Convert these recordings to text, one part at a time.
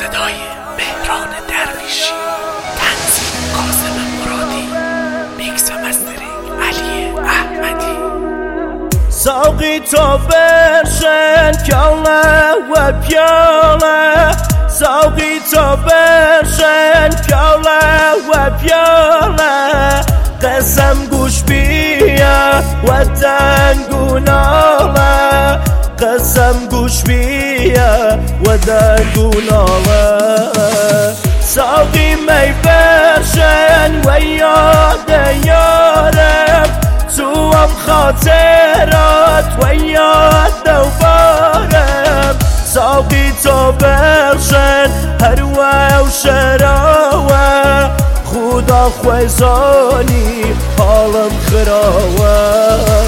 صدای مهران درویشی، تنظیم قاسم مرادی، میکس مسترینگ علی احمدی. ساقی تو برشن کاله و پیاله، ساقی تو برشن کاله و پیاله، قسم گوش بیا و دنگو ناله، قسم گوش بیا و دنگو ناله. ساقی می برشن و یاد یارم، تو هم خاطرات و یاد دوبارم. ساقی تو برشن هر و شراوه، خدا خویزانی حالم خراوه.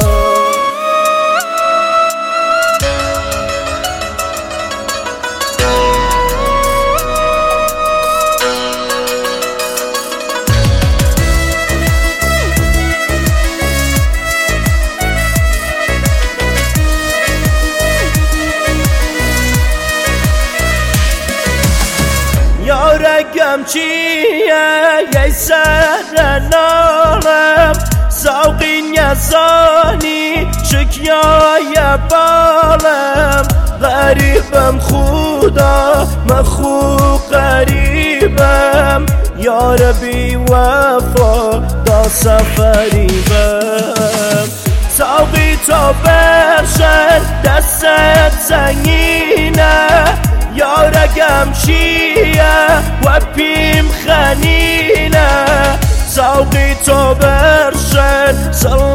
یارگم چیه یه سر نالم، ساقی نزانی شکیای بالم. غریبم خدا مخو غریبم، یار بی وفا دا سفریبم. ساقی تو برشن دستت سنگینه، یارگم چیه و پیم خنینه. ساقی تو برشن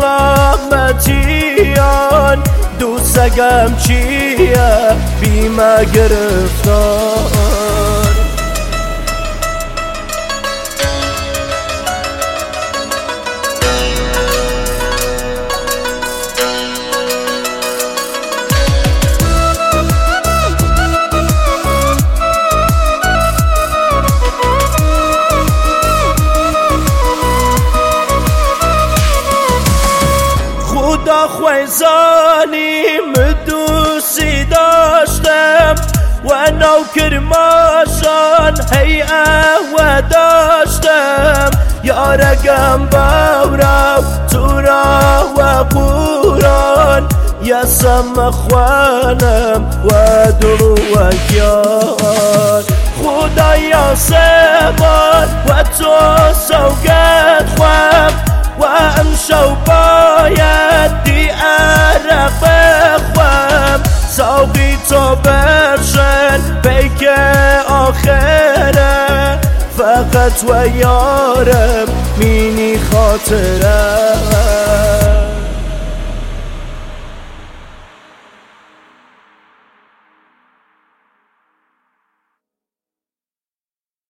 سلامتیان، دوستگم چیه بیمه گرفتار. خدا خویزانی مدوسی داشتم و نوکر ماشان هیئه و داشتم. یارگم باورم تو را و قرآن، یسم خوانم و دلو و گیان. خدا یاسمان و تو سوگت خوام، و امشو باید دی عرق بخوام. ساقی تو برشن پیک آخره، فقط و یارم مینی خاطره.